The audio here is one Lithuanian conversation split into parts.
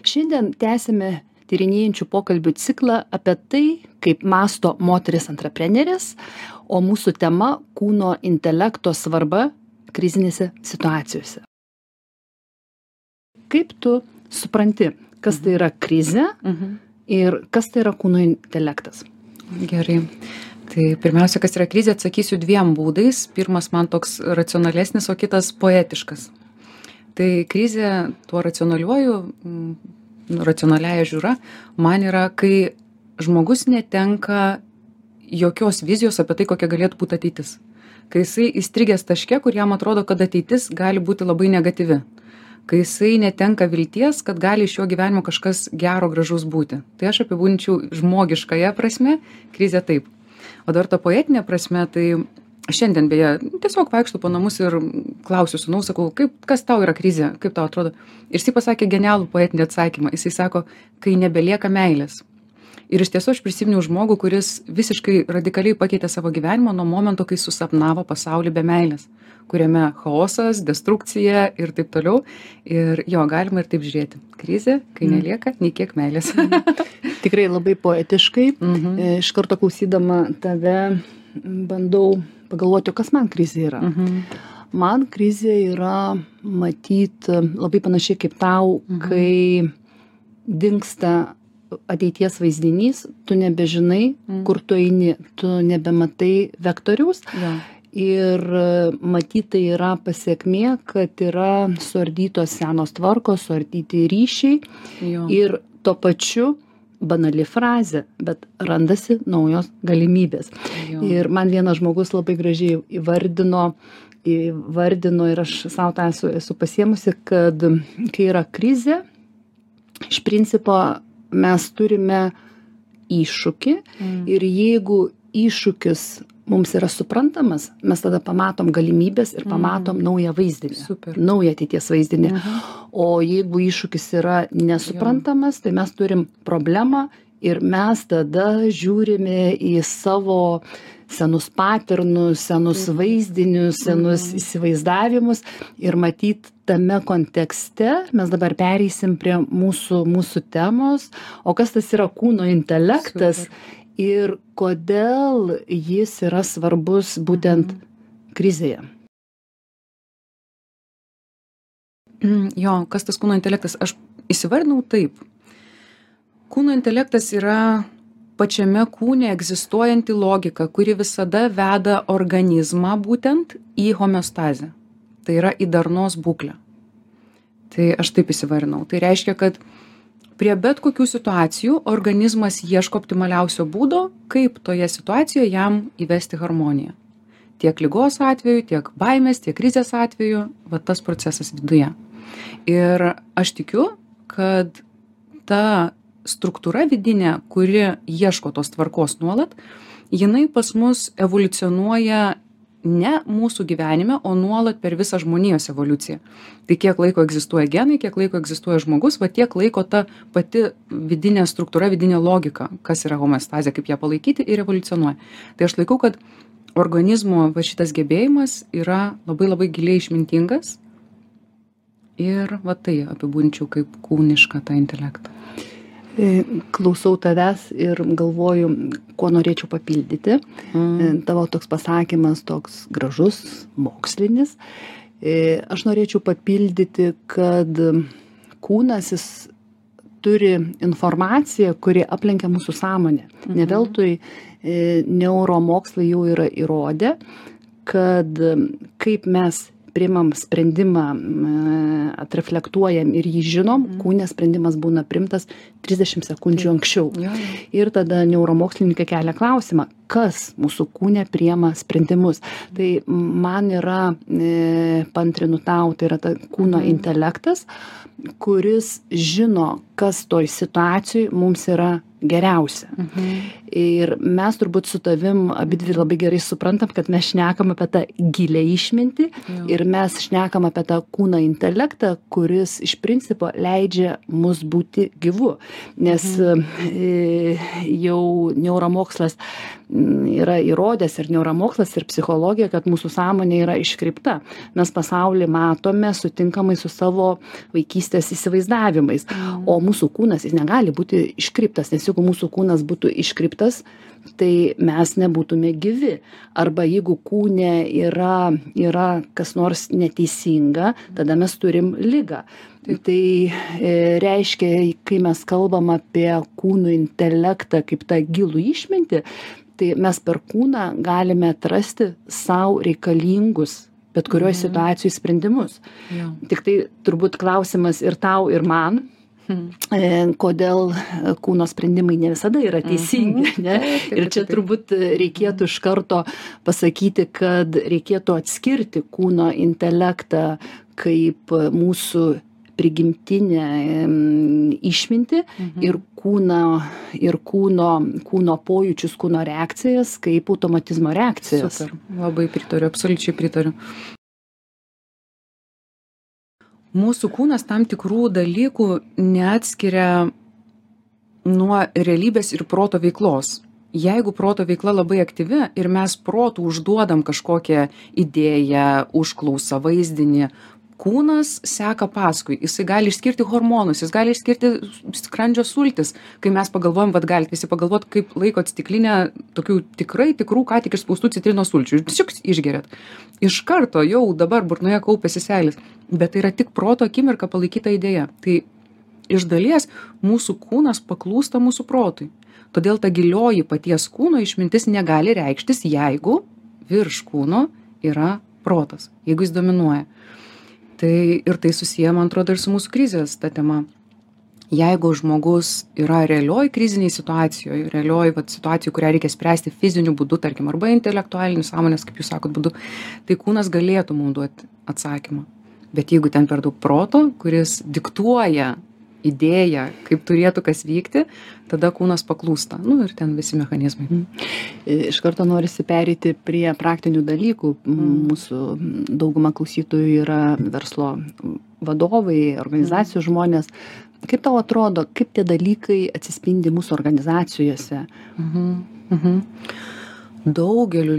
Šiandien tęsime tyrinėjančių pokalbių ciklą apie tai, kaip mąsto moteris antreprenerės, o mūsų tema kūno intelekto svarba krizinėse situacijose. Kaip tu supranti, kas tai yra krizė ir kas tai yra kūno intelektas? Gerai. Tai pirmiausia, kas yra krizė, atsakysiu dviem būdais. Pirmas man toks racionalesnis, o kitas poetiškas. Tai krizė tuo racionaliaja žiūra man yra, kai žmogus netenka jokios vizijos apie tai, kokia galėtų būti ateitis. Kai jisai įstrigęs taške, kur jam atrodo, kad ateitis gali būti labai negatyvi. Kai jisai netenka vilties, kad gali iš jo gyvenimo kažkas gero, gražus būti. Tai aš apibūdinčiau žmogiškąją prasme krizę taip. O dar ta poetinė prasme, tai šiandien beje tiesiog vaikštu po namus ir klausiu sūnaus, sakau, kas tau yra krizė, kaip tau atrodo. Ir jisai pasakė genialų poetinį atsakymą. Jisai sako, kai nebelieka meilės. Ir iš tiesų aš prisiminiau žmogų, kuris visiškai radikaliai pakeitė savo gyvenimą nuo momento, kai susapnavo pasaulį be meilės, kuriame chaosas, destrukcija ir taip toliau. Ir jo, galima ir taip žiūrėti. Krizė, kai nelieka nei kiek meilės. Tikrai labai poetiškai. Iš karto klausydama tave bandau pagalvoti, kas man krizė yra. Man krizė yra matyti labai panašiai kaip tau, kai dingsta ateities vaizdinys, tu nebežinai, kur tu eini, tu nebematai vektoriaus. Ja. Ir matyt, tai yra pasiekmė, kad yra suardytos senos tvarkos, suardyti ryšiai. Jo. Ir tuo pačiu banali frazė, bet randasi naujos galimybės. Jo. Ir man vienas žmogus labai gražiai įvardino ir aš savo tą esu pasiemusi, kad kai yra krizė, iš principo mes turime iššūkį ir jeigu iššūkis mums yra suprantamas, mes tada pamatom galimybės ir pamatom naują vaizdinį, Super. naują ateities vaizdinį. O jeigu iššūkis yra nesuprantamas, tai mes turim problemą ir mes tada žiūrime į savo senus paternus, senus vaizdinius, senus įsivaizdavimus ir matyt tame kontekste mes dabar pereisim prie mūsų temos, o kas tas yra kūno intelektas. Super. Ir kodėl jis yra svarbus būtent krizėje? Jo, kas tas kūno intelektas? Aš įsivardinau taip. Kūno intelektas yra pačiame kūne egzistuojanti logika, kuri visada veda organizmą būtent į homeostazę. Tai yra į darnos būklę. Tai aš taip įsivardinau. Tai reiškia, kad prie bet kokių situacijų organizmas ieško optimaliausio būdo, kaip toje situacijoje jam įvesti harmoniją. Tiek ligos atveju, tiek baimės, tiek krizės atveju, va tas procesas viduje. Ir aš tikiu, kad ta struktūra vidinė, kuri ieško tos tvarkos nuolat, jinai pas mus evoliucionuoja ne mūsų gyvenime, o nuolat per visą žmonijos evoliuciją. Tai kiek laiko egzistuoja genai, kiek laiko egzistuoja žmogus, va tiek laiko ta pati vidinė struktūra, vidinė logika, kas yra homeostazė, kaip ją palaikyti ir evoliucionuoja. Tai aš laikau, kad organizmo va šitas gebėjimas yra labai labai giliai išmintingas ir va tai apibūdinčiau kaip kūnišką tą intelektą. Klausau tavęs ir galvoju, ko norėčiau papildyti. Tavo toks pasakymas, toks gražus, mokslinis. Aš norėčiau papildyti, kad kūnas jis turi informaciją, kuri aplenkia mūsų sąmonę. Ne veltui neuromokslai jau yra įrodę, kad kaip mes priimam sprendimą, atreflektuojam ir jį žinom, kūne sprendimas būna priimtas 30 sekundžių anksčiau. Ir tada neuromokslininkai kelia klausimą, kas mūsų kūne priima sprendimus. Tai man yra, paantrinu tau, tai yra ta kūno intelektas, kuris žino, kas toj situacijoj mums yra geriausia. Ir mes turbūt su tavim abidvi labai gerai suprantam, kad mes šnekam apie tą gilę išmintį ir mes šnekam apie tą kūno intelektą, kuris iš principo leidžia mus būti gyvu. Nes jau neuromokslas yra įrodęs ir neuromokslas ir psichologija, kad mūsų sąmonė yra iškreipta. Mes pasaulį matome sutinkamai su savo vaikystės įsivaizdavimais, o mūsų kūnas jis negali būti iškreiptas, nes jeigu mūsų kūnas būtų iškreiptas, tai mes nebūtume gyvi. Arba jeigu kūne yra kas nors neteisinga, tada mes turim ligą. Tai reiškia, kai mes kalbam apie kūnų intelektą kaip tą gilų išmintį, tai mes per kūną galime atrasti sau reikalingus bet kurioj situacijoj sprendimus. Tik tai turbūt klausimas ir tau, ir man, kodėl kūno sprendimai ne visada yra teisingi. Ne? Ir čia turbūt reikėtų iš karto pasakyti, kad reikėtų atskirti kūno intelektą kaip mūsų prigimtinę išmintį ir kūno pojūčius, kūno reakcijas kaip automatizmo reakcijas. Super, labai pritariu, absoliučiai pritariu. Mūsų kūnas tam tikrų dalykų neatskiria nuo realybės ir proto veiklos. Jeigu proto veikla labai aktyvi ir mes protų užduodam kažkokią idėją, užklausą, vaizdinį, kūnas seka paskui. Jisai gali išskirti hormonus, jis gali išskirti skrandžio sultis. Kai mes pagalvojam, galit visi pagalvoti, kaip laikot stiklinę tokių tikrų, ką tik išspaustų citrinos sulčių. Ir tiesiog išgeriat. Iš karto jau dabar burnoje kaupiasi seilės. Bet tai yra tik proto akimirka palaikyta idėja. Tai iš dalies mūsų kūnas paklūsta mūsų protui. Todėl ta gilioji paties kūno išmintis negali reikštis, jeigu virš kūno yra protas, jeigu jis dominuoja. Ir tai susiję, man atrodo, ir su mūsų krizės ta tema. Jeigu žmogus yra realioj kriziniai situacijoje, realioj situacijoje, kurią reikia spręsti fiziniu būdu, tarkim, arba intelektualiniu sąmonės, kaip jūs sakot, būdu, tai kūnas galėtų mums duoti atsakymą. Bet jeigu ten per daug proto, kuris diktuoja idėją, kaip turėtų kas vykti, tada kūnas paklūsta. Ir ten visi mechanizmai. Iš karto norisi pereiti prie praktinių dalykų. Mūsų dauguma klausytojų yra verslo vadovai, organizacijų žmonės. Kaip tau atrodo, kaip tie dalykai atsispindi mūsų organizacijose? Daugeliu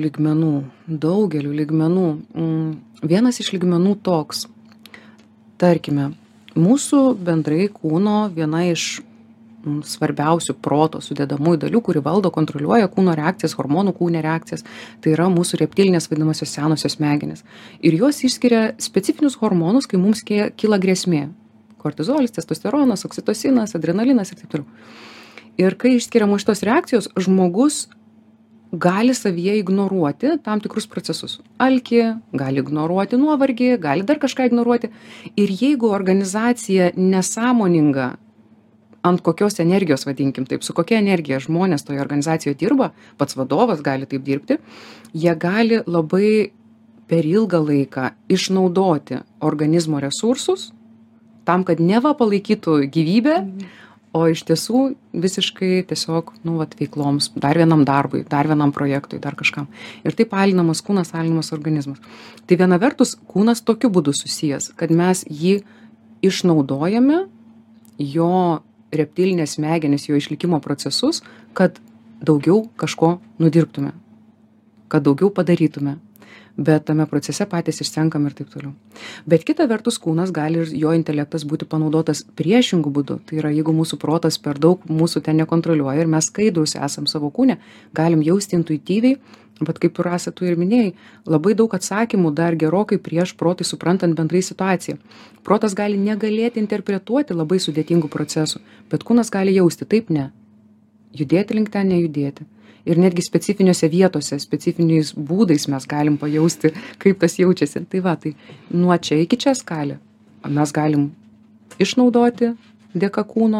lygmenų. Vienas iš lygmenų toks. Tarkime, mūsų bendrai kūno viena iš svarbiausių proto sudedamųjų dalių, kuri valdo, kontroliuoja kūno reakcijas, hormonų kūne reakcijas, tai yra mūsų reptilinės vadinamosios senosios smegenys. Ir jos išskiria specifinius hormonus, kai mums kyla grėsmė. Kortizolis, testosteronas, oksitocinas, adrenalinas ir taip toliau. Ir kai išskiriamos šitos reakcijos, žmogus gali savyje ignoruoti tam tikrus procesus. Alkį, gali ignoruoti nuovargį, gali dar kažką ignoruoti. Ir jeigu organizacija nesąmoninga, ant kokios energijos, vadinkim taip, su kokia energija žmonės toje organizacijoje dirba, pats vadovas gali taip dirbti, jie gali labai per ilgą laiką išnaudoti organizmo resursus tam, kad neva palaikytų gyvybę, o iš tiesų visiškai tiesiog, veikloms, dar vienam darbui, dar vienam projektui, dar kažkam. Ir taip alinamas kūnas, alinamas organizmas. Tai viena vertus, kūnas tokiu būdu susijęs, kad mes jį išnaudojame, jo reptilinės smegenys, jo išlikimo procesus, kad daugiau kažko nudirbtume, kad daugiau padarytume. Bet tame procese patys išsenkam ir taip toliau. Bet kita vertus, kūnas gali ir jo intelektas būti panaudotas priešingų būdų. Tai yra, jeigu mūsų protas per daug mūsų ten nekontroliuoja ir mes skaidrus esam savo kūne, galim jausti intuityviai, bet kaip tu, Rasa, tu ir minėjai, labai daug atsakymų dar gerokai prieš protui suprantant bendrai situaciją. Protas gali negalėti interpretuoti labai sudėtingų procesų, bet kūnas gali jausti taip ne. Judėti link ten, nejudėti. Ir netgi specifiniuose vietose, specifiniais būdais mes galim pajausti, kaip tas jaučiasi. Tai nuo čia iki čia skalė. Mes galim išnaudoti dėka kūno,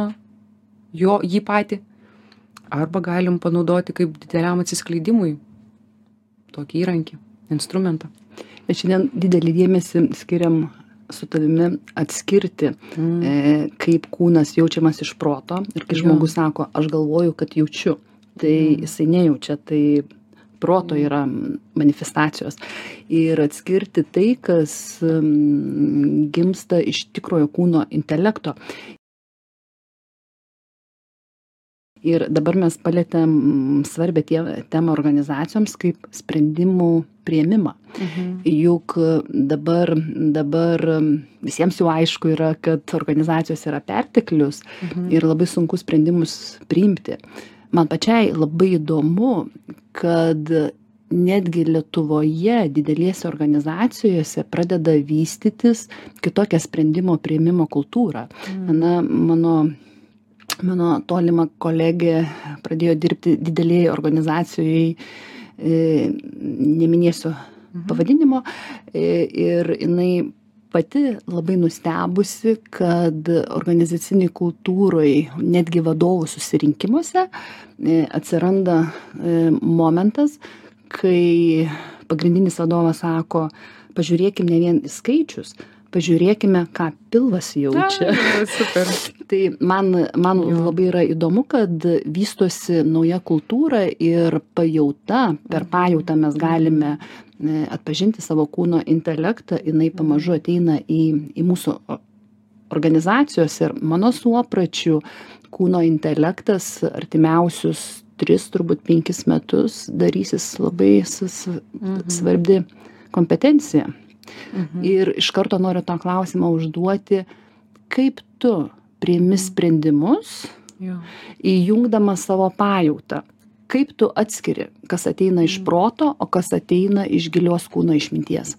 jį patį, arba galim panaudoti kaip dideliam atsiskleidimui tokį įrankį, instrumentą. Bet šiandien didelį dėmesį skiriam su tavimi atskirti, kaip kūnas jaučiamas iš proto ir kai žmogus sako, aš galvoju, kad jaučiu, tai jisai nejaučia, tai proto yra manifestacijos. Ir atskirti tai, kas gimsta iš tikrojo kūno intelekto. Ir dabar mes palietėm svarbę temą organizacijoms kaip sprendimų priėmimą. Juk dabar visiems jau aišku yra, kad organizacijos yra perteklius ir labai sunku sprendimus priimti. Man pačiai labai įdomu, kad netgi Lietuvoje didelėse organizacijose pradeda vystytis kitokią sprendimo priėmimo kultūrą. Na, mano tolima kolegė pradėjo dirbti didelėje organizacijoje, neminėsiu pavadinimo, ir jinai pati labai nustebusi, kad organizaciniai kultūrai, netgi vadovų susirinkimuose atsiranda momentas, kai pagrindinis vadovas sako, pažiūrėkim ne vien į skaičius, pažiūrėkime, ką pilvas jaučia. Super. Tai man labai yra įdomu, kad vystosi nauja kultūra ir pajauta, per pajautą mes galime atpažinti savo kūno intelektą, jinai pamažu ateina į mūsų organizacijos ir mano suopračiu kūno intelektas artimiausius 3, turbūt 5 metus darysis labai svarbi kompetencija. Ir iš karto noriu tą klausimą užduoti, kaip tu priimi sprendimus, įjungdama savo pajautą. Kaip tu atskiri, kas ateina iš proto, o kas ateina iš gilios kūno išminties?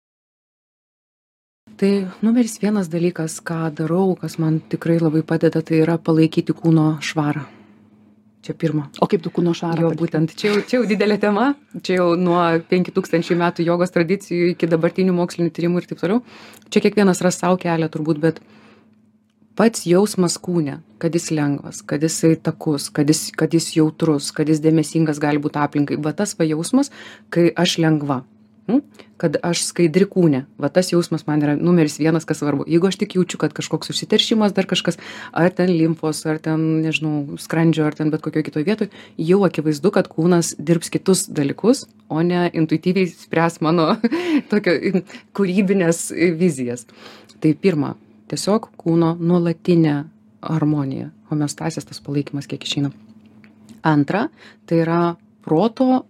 Tai numeris 1 dalykas, ką darau, kas man tikrai labai padeda, tai yra palaikyti kūno švarą. Čia pirma. O kaip tu kūno švarą? Jo, būtent. Čia jau didelė tema. Čia jau nuo 5000 metų jogos tradicijų iki dabartinių mokslinių tyrimų ir taip toliau. Čia kiekvienas ras savo kelią turbūt, bet pats jausmas kūne, kad jis lengvas, kad jisai takus, kad jis jautrus, kad jis dėmesingas gali būti aplinkai. Va tas va jausmas, kai aš lengva, kad aš skaidri kūne. Va tas jausmas man yra numeris 1, kas svarbu. Jeigu aš tik jaučiu, kad kažkoks užsiteršimas, dar kažkas, ar ten limfos, ar ten, nežinau, skrandžio, ar ten bet kokioje kitoje vietoje, jau akivaizdu, kad kūnas dirbs kitus dalykus, o ne intuityviai spręs mano tokio kūrybinės vizijas. Tai pirma, tiesiog kūno nuolatinė harmonija, homeostazės, tas palaikymas kiek išeina. Antra, tai yra proto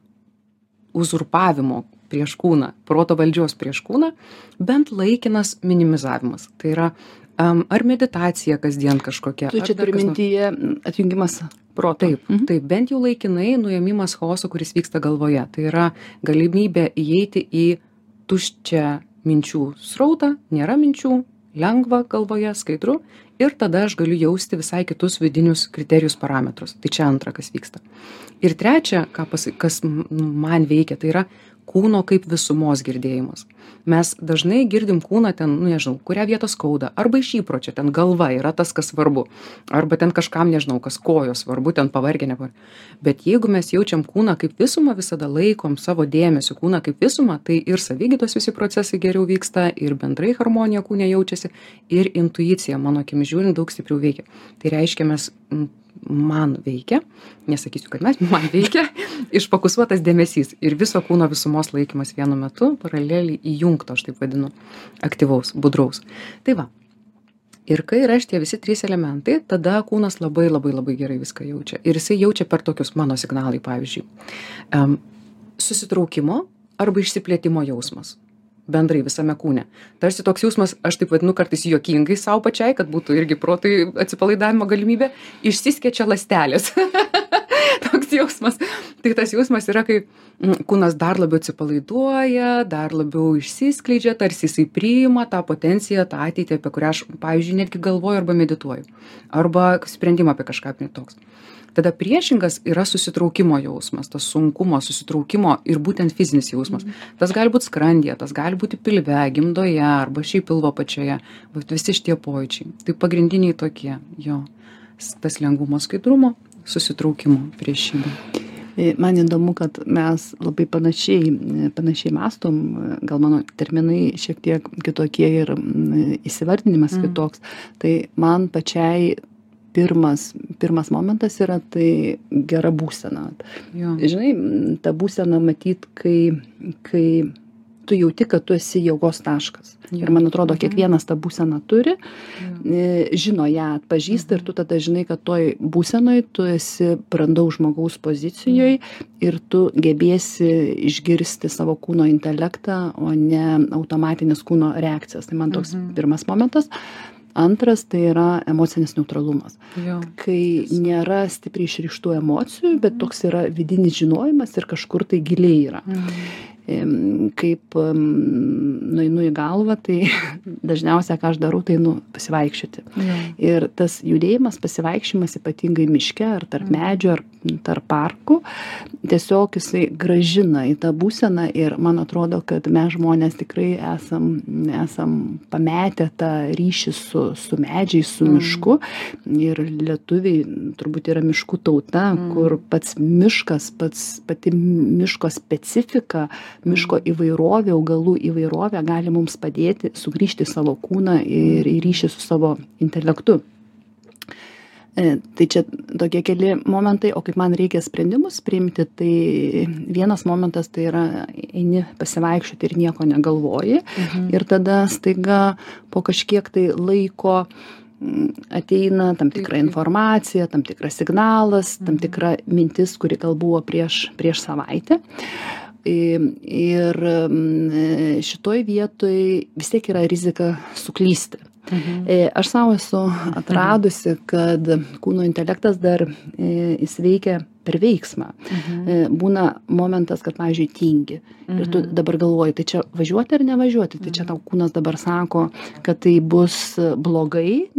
uzurpavimo prieš kūną, proto valdžios prieš kūną, bent laikinas minimizavimas. Tai yra ar meditacija kasdien kažkokia. Tu čia turi mintyje atjungimas proto. Taip, bent jau laikinai nuėmimas chaoso, kuris vyksta galvoje. Tai yra galimybė įeiti į tuščią minčių srautą, nėra minčių, lengva galvoje, skaidru, ir tada aš galiu jausti visai kitus vidinius kriterijus, parametrus. Tai čia antra, kas vyksta. Ir trečia, kas man veikia, tai yra kūno kaip visumos girdėjimas. Mes dažnai girdim kūną ten, nežinau, kurią vietą skauda, arba iš įpročio, ten galva yra tas, kas svarbu, arba ten kažkam, nežinau, kas kojos svarbu, ten pavargė, nepavargė. Bet jeigu mes jaučiam kūną kaip visumą, visada laikom savo dėmesio kūną kaip visumą, tai ir savigydos visi procesai geriau vyksta, ir bendrai harmonija kūne jaučiasi, ir intuicija, mano akimis žiūrint, daug stipriau veikia. Tai reiškia, man veikia, nesakysiu, kad man veikia, išfokusuotas dėmesys ir viso kūno visumos laikymas vienu metu, paraleliai įjungto, aš taip vadinu, aktyvaus, budraus. Tai va. Ir kai yra šitie visi 3 elementai, tada kūnas labai gerai viską jaučia. Ir jisai jaučia per tokius mano signalai, pavyzdžiui, susitraukimo arba išsiplėtimo jausmas. Bendrai visame kūne. Tarsi toks jausmas, aš taip vadinu kartais juokingai savo pačiai, kad būtų irgi protui atsipalaidavimo galimybė, išsiskečia ląstelės. Toks jausmas. Tai tas jausmas yra, kai kūnas dar labiau atsipalaiduoja, dar labiau išsiskleidžia, tarsi jisai priima tą potenciją, tą ateitį, apie kurią aš, pavyzdžiui, netgi galvoju arba medituoju. Arba sprendimą apie kažką toks. Tada priešingas yra susitraukimo jausmas, tas sunkumo, susitraukimo ir būtent fizinis jausmas. Tas gali būti skrandyje, tas gali būti pilve, gimdoje arba šiaip pilvo pačioje. Visi šitie pojūčiai. Tai pagrindiniai tokie, jo, tas lengvumo, skaidrumo, susitraukimo priešybė. Man įdomu, kad mes labai panašiai mąstom, gal mano terminai šiek tiek kitokie ir įsivardinimas kitoks. Tai man pačiai pirmas momentas yra tai gera būsena. Jo. Žinai, ta būsena matyt, kai tu jauti, kad tu esi jėgos taškas. Ir man atrodo, kiekvienas tą būseną turi, žino ją, atpažįsta ir tu tada žinai, kad toj būsenoj tu esi brandaus žmogaus pozicijoje ir tu gebėsi išgirsti savo kūno intelektą, o ne automatinis kūno reakcijas. Tai man toks pirmas momentas. Antras tai yra emocinis neutralumas. Jo. Kai nėra stipriai išrištų emocijų, bet toks yra vidinis žinojimas ir kažkur tai giliai yra. Kaip nueinu į galvą, tai dažniausiai, ką aš darau, tai pasivaikščioti. Ir tas judėjimas, pasivaikščiojimas ypatingai miške, ar tarp medžių, ar tarp parkų, tiesiog jisai grąžina į tą būseną ir man atrodo, kad mes žmonės tikrai esam pametę tą ryšį su medžiais, su mišku. Ir lietuviai turbūt yra miškų tauta, kur pats miškas, pati miško specifika, miško įvairovė, augalų įvairovė gali mums padėti sugrįžti į savo kūną ir į ryšį su savo intelektu. Tai čia tokie keli momentai, o kaip man reikia sprendimus priimti, tai vienas momentas tai yra eini pasivaikščioti ir nieko negalvoji. Ir tada staiga po kažkiek tai laiko ateina tam tikra informacija, tam tikras signalas, tam tikra mintis, kuri gal buvo prieš savaitę. Ir šitoj vietoj vis tiek yra rizika suklysti. Aš savo esu atradusi, kad kūno intelektas dar jis veikia per veiksmą. Būna momentas, kad, pavyzdžiui, tingi. Ir tu dabar galvoji, tai čia važiuoti ar nevažiuoti. Tai čia tau kūnas dabar sako, kad tai bus blogai,